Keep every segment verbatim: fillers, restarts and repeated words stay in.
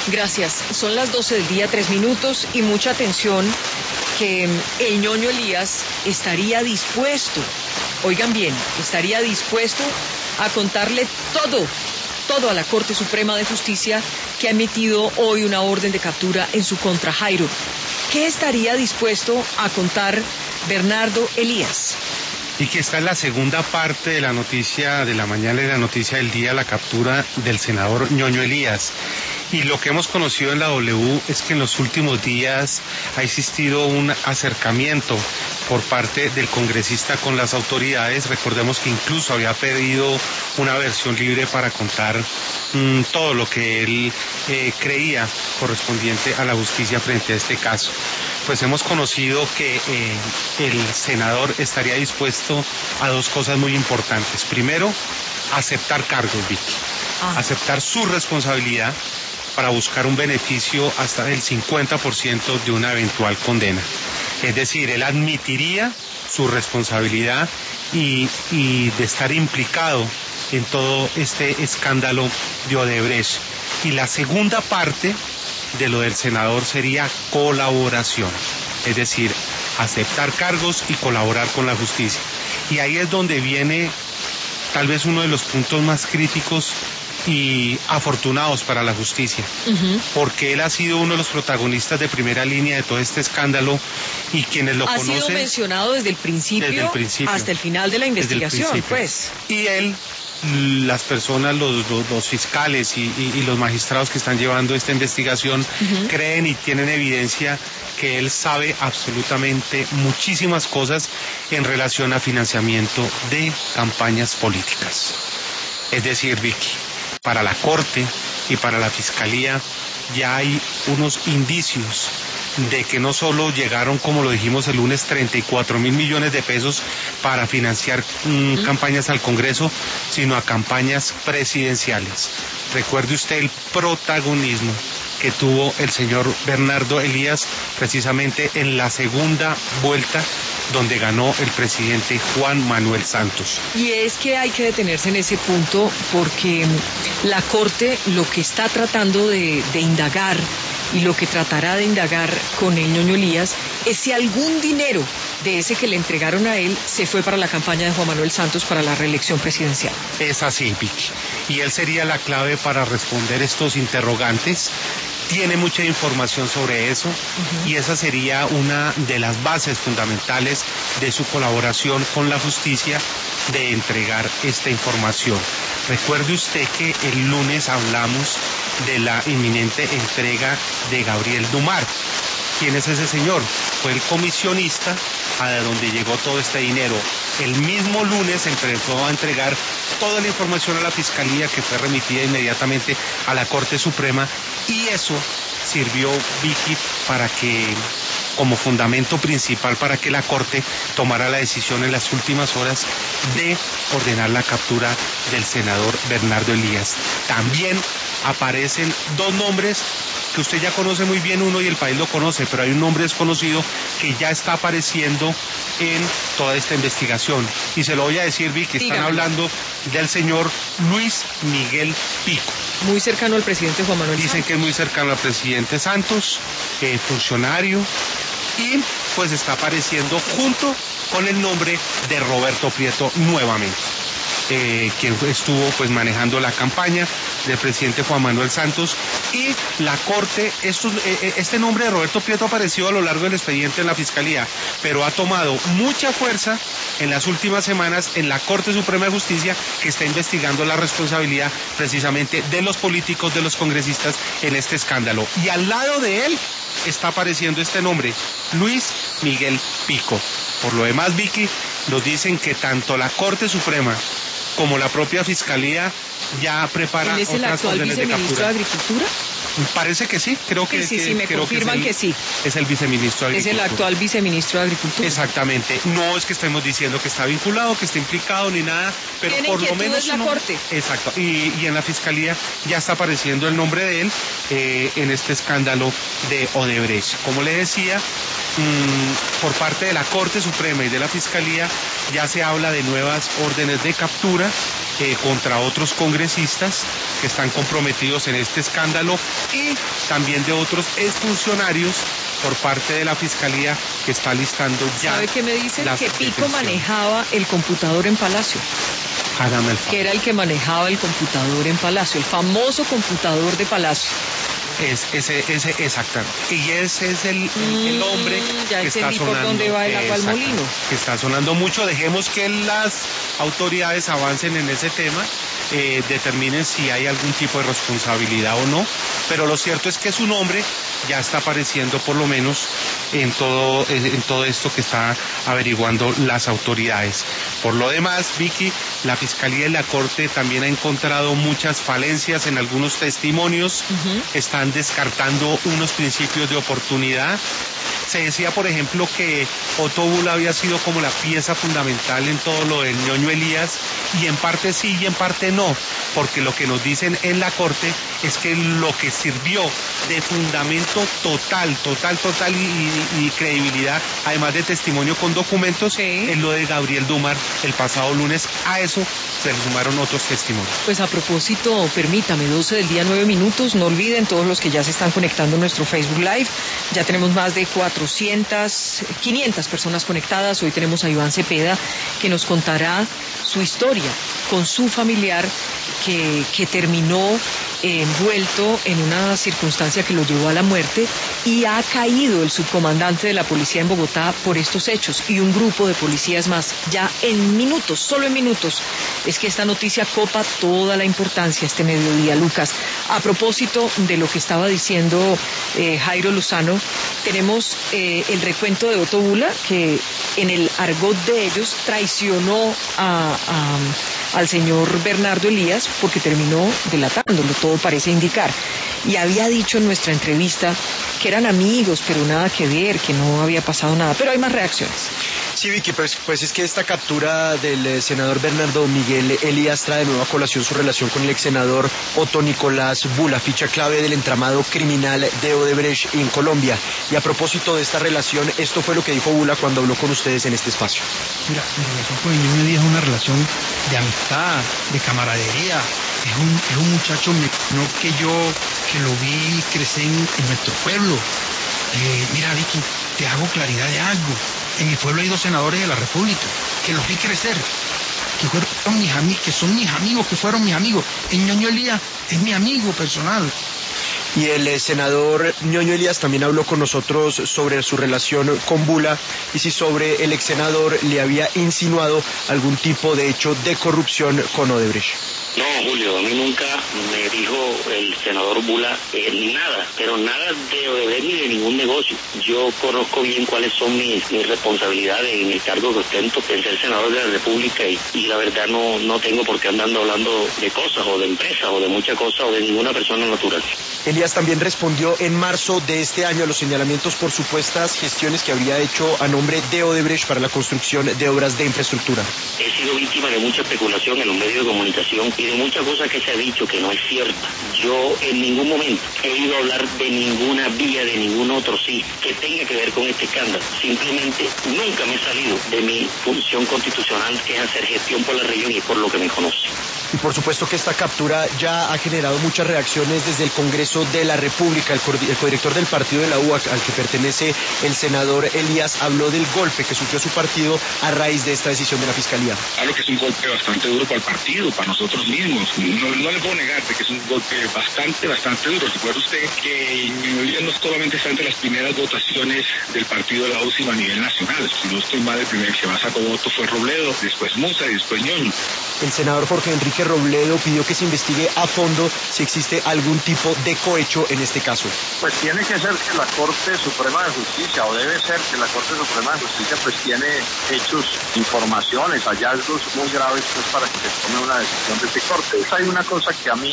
Gracias. Son las doce del día, tres minutos, y mucha atención que el ñoño Elías estaría dispuesto, oigan bien, estaría dispuesto a contarle todo, todo a la Corte Suprema de Justicia, que ha emitido hoy una orden de captura en su contra. Jairo, ¿qué estaría dispuesto a contar Bernardo Elías? Y que esta es la segunda parte de la noticia de la mañana y la noticia del día, la captura del senador ñoño Elías. Y lo que hemos conocido en la W es que en los últimos días ha existido un acercamiento por parte del congresista con las autoridades. Recordemos que incluso había pedido una versión libre para contar mmm, todo lo que él eh, creía correspondiente a la justicia frente a este caso. Pues hemos conocido que eh, el senador estaría dispuesto a dos cosas muy importantes. Primero, aceptar cargos, Vicky. Ah. Aceptar su responsabilidad para buscar un beneficio hasta del cincuenta por ciento de una eventual condena. Es decir, él admitiría su responsabilidad y, y de estar implicado en todo este escándalo de Odebrecht. Y la segunda parte de lo del senador sería colaboración, es decir, aceptar cargos y colaborar con la justicia. Y ahí es donde viene tal vez uno de los puntos más críticos y afortunados para la justicia, uh-huh. porque él ha sido uno de los protagonistas de primera línea de todo este escándalo, y quienes lo ha conocen... Ha sido mencionado desde el principio, desde el principio hasta el final de la investigación, pues. Y él, las personas, los, los, los fiscales y, y, y los magistrados que están llevando esta investigación, uh-huh. creen y tienen evidencia que él sabe absolutamente muchísimas cosas en relación a financiamiento de campañas políticas. Es decir, Vicky, para la Corte y para la Fiscalía ya hay unos indicios de que no solo llegaron, como lo dijimos el lunes, treinta y cuatro mil millones de pesos para financiar mmm, ¿Mm? campañas al Congreso, sino a campañas presidenciales. Recuerde usted el protagonismo que tuvo el señor Bernardo Elías precisamente en la segunda vuelta, donde ganó el presidente Juan Manuel Santos. Y es que hay que detenerse en ese punto, porque la Corte lo que está tratando de, de indagar, y lo que tratará de indagar con el ñoño Elías, es si algún dinero de ese que le entregaron a él se fue para la campaña de Juan Manuel Santos para la reelección presidencial. Es así, Vicky. Y él sería la clave para responder estos interrogantes. Tiene mucha información sobre eso, uh-huh. y esa sería una de las bases fundamentales de su colaboración con la justicia, de entregar esta información. Recuerde usted que el lunes hablamos de la inminente entrega de Gabriel Dumar. ¿Quién es ese señor? Fue el comisionista a donde llegó todo este dinero. El mismo lunes empezó a entregar toda la información a la Fiscalía, que fue remitida inmediatamente a la Corte Suprema, y eso sirvió, Vicky, para que, como fundamento principal para que la Corte tomara la decisión en las últimas horas de ordenar la captura del senador Bernardo Elías. También aparecen dos nombres que usted ya conoce muy bien, uno y el país lo conoce, pero hay un nombre desconocido que ya está apareciendo en toda esta investigación. Y se lo voy a decir, Vicky, están Dígame. hablando del señor Luis Miguel Pico. Muy cercano al presidente Juan Manuel Dicen Santos. que es muy cercano al presidente Santos, eh, funcionario, y pues está apareciendo junto con el nombre de Roberto Prieto nuevamente. Eh, quien estuvo pues manejando la campaña del presidente Juan Manuel Santos, y la Corte, estos, eh, este nombre de Roberto Prieto apareció a lo largo del expediente en la Fiscalía, pero ha tomado mucha fuerza en las últimas semanas en la Corte Suprema de Justicia, que está investigando la responsabilidad precisamente de los políticos, de los congresistas en este escándalo. Y al lado de él está apareciendo este nombre, Luis Miguel Pico. Por lo demás, Vicky, nos dicen que tanto la Corte Suprema como la propia Fiscalía ya prepara ¿Él es el otras actual órdenes de viceministro captura. de Agricultura? Parece que sí, creo que sí, sí, que, sí, me creo confirman que, es el, el, que sí. Es el viceministro de Agricultura. Es el actual viceministro de Agricultura. Exactamente. No es que estemos diciendo que está vinculado, que está implicado ni nada, pero Tiene por lo menos es la uno, Corte. Exacto. Y, y en la Fiscalía ya está apareciendo el nombre de él eh, en este escándalo de Odebrecht. Como le decía, mmm, por parte de la Corte Suprema y de la Fiscalía ya se habla de nuevas órdenes de captura eh, contra otros congresistas que están comprometidos en este escándalo y también de otros exfuncionarios por parte de la Fiscalía que está listando ya. ¿Sabe qué me dicen? Que Pico manejaba el computador en Palacio. Hágame el favor. Que era el que manejaba el computador en Palacio, el famoso computador de Palacio. Es, ese, ese, exactamente. Y ese es el, el, el hombre mm, ya que está sonando. Por dónde va el agua al molino. Que está sonando mucho. Dejemos que las autoridades avancen en ese tema, eh, determinen si hay algún tipo de responsabilidad o no. Pero lo cierto es que su nombre ya está apareciendo por lo menos en todo, en todo esto que está averiguando las autoridades. Por lo demás, Vicky, la Fiscalía y la Corte también ha encontrado muchas falencias en algunos testimonios. Uh-huh. Están descartando unos principios de oportunidad. Se decía, por ejemplo, que Otto Bula había sido como la pieza fundamental en todo lo del ñoño Elías, y en parte sí y en parte no, porque lo que nos dicen en la Corte es que lo que sirvió de fundamento total, total, total y, y, y credibilidad, además de testimonio con documentos, sí, es lo de Gabriel Dumar el pasado lunes. A eso se le sumaron otros testimonios. Pues a propósito, permítame, doce del día, nueve minutos, no olviden todos los que ya se están conectando en nuestro Facebook Live, ya tenemos más de cuatrocientas, quinientas personas conectadas. Hoy tenemos a Iván Cepeda, que nos contará su historia con su familiar que, que terminó eh, envuelto en una circunstancia que lo llevó a la muerte, y ha caído el subcomandante de la policía en Bogotá por estos hechos y un grupo de policías más. Ya en minutos, solo en minutos, es que esta noticia copa toda la importancia este mediodía, Lucas. A propósito de lo que estaba diciendo eh, Jairo Lozano, tenemos eh, el recuento de Otto Bula, que en el argot de ellos traicionó a, a, al señor Bernardo Elías porque terminó delatándolo, todo parece indicar. Y había dicho en nuestra entrevista que eran amigos, pero nada que ver, que no había pasado nada. Pero hay más reacciones. Sí, Vicky, pues, pues es que esta captura del eh, senador Bernardo Miguel Elías trae de nuevo a colación su relación con el ex senador Otto Nicolás Bula, ficha clave del entramado criminal de Odebrecht en Colombia. Y a propósito de esta relación, esto fue lo que dijo Bula cuando habló con ustedes en este espacio. Mira, mi relación con el ñoño Elías es una relación de amistad, de camaradería. Es un, es un muchacho no que yo que lo vi crecer en, en nuestro pueblo. Eh, mira, Vicky, te hago claridad de algo. En mi pueblo hay dos senadores de la República que los vi crecer, que fueron mis amigos, que son mis amigos, que fueron mis amigos. El ñoño Elías es mi amigo personal. Y el eh, senador ñoño Elías también habló con nosotros sobre su relación con Bula y si sobre el ex senador le había insinuado algún tipo de hecho de corrupción con Odebrecht. No, Julio, a mí nunca me dijo el senador Bula eh, nada, pero nada de Odebrecht ni de ningún negocio. Yo conozco bien cuáles son mis, mis responsabilidades en el cargo que ostento, que es ser senador de la República, y, y la verdad no, no tengo por qué andando hablando de cosas, o de empresas, o de muchas cosas, o de ninguna persona natural. Elías también respondió en marzo de este año a los señalamientos por supuestas gestiones que habría hecho a nombre de Odebrecht para la construcción de obras de infraestructura. He sido víctima de mucha especulación en los medios de comunicación y de muchas cosas que se ha dicho que no es cierta. Yo en ningún momento he ido a hablar de ninguna vía, de ningún otro sí, que tenga que ver con este escándalo. Simplemente nunca me he salido de mi función constitucional, que es hacer gestión por la región y por lo que me conoce. Y por supuesto que esta captura ya ha generado muchas reacciones desde el Congreso de la República. El, co el codirector del partido de la U A C, al que pertenece el senador Elías, habló del golpe que sufrió su partido a raíz de esta decisión de la Fiscalía. Claro que es un golpe bastante duro para el partido, para nosotros mismos. No, no le puedo negar que es un golpe bastante, bastante duro. Recuerda usted que Elías no solamente está entre las primeras votaciones del partido de la U, sino a nivel nacional. Si no estoy mal, el primer que más sacó voto fue Robledo, después Musa y después Ñoño. El senador Jorge Enrique Robledo pidió que se investigue a fondo si existe algún tipo de cohecho en este caso. Pues tiene que ser que la Corte Suprema de Justicia, o debe ser que la Corte Suprema de Justicia pues tiene hechos, informaciones, hallazgos muy graves pues para que se tome una decisión de este corte. Hay una cosa que a mí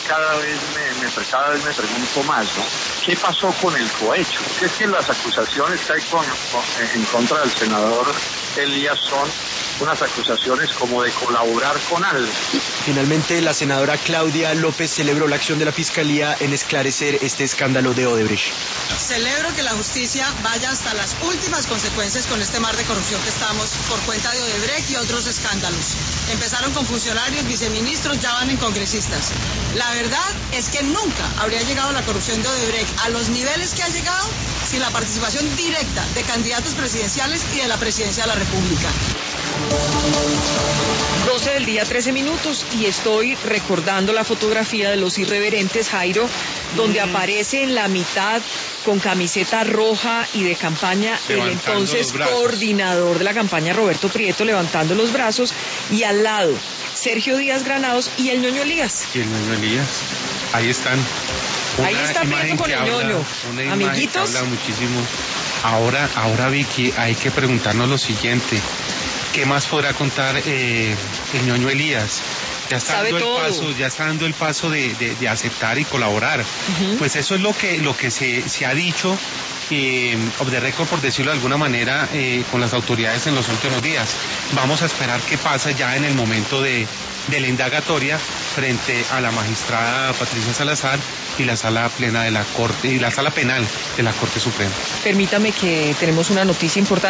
cada vez me, me, cada vez me pregunto más, ¿no? ¿Qué pasó con el cohecho? Es que las acusaciones que hay con, con, en contra del senador Elías son unas acusaciones como de colaborar con algo. Finalmente, la senadora Claudia López celebró la acción de la Fiscalía en esclarecer este escándalo de Odebrecht. Celebro que la justicia vaya hasta las últimas consecuencias con este mar de corrupción que estamos por cuenta de Odebrecht y otros escándalos. Empezaron con funcionarios, viceministros, ya van en congresistas. La verdad es que nunca habría llegado la corrupción de Odebrecht a los niveles que ha llegado sin la participación directa de candidatos presidenciales y de la presidencia de la República. doce del día, trece minutos, y estoy recordando la fotografía de los irreverentes, Jairo, donde mm. aparece en la mitad con camiseta roja y de campaña levantando el entonces coordinador de la campaña, Roberto Prieto, levantando los brazos, y al lado Sergio Díaz Granados y el ñoño Elías. Y el ñoño Elías, ahí están. Una ahí está Prieto con el ñoño. Una amiguitos. Que habla muchísimo. Ahora, ahora Vicky, hay que preguntarnos lo siguiente. ¿Qué más podrá contar eh, el ñoño Elías? Ya está Sabe dando todo. el paso, ya está dando el paso de, de, de aceptar y colaborar. Uh-huh. Pues eso es lo que, lo que se, se ha dicho, eh, off the record, por decirlo de alguna manera, eh, con las autoridades en los últimos días. Vamos a esperar qué pasa ya en el momento de, de la indagatoria frente a la magistrada Patricia Salazar y la sala plena de la Corte y la sala penal de la Corte Suprema. Permítame que tenemos una noticia importante.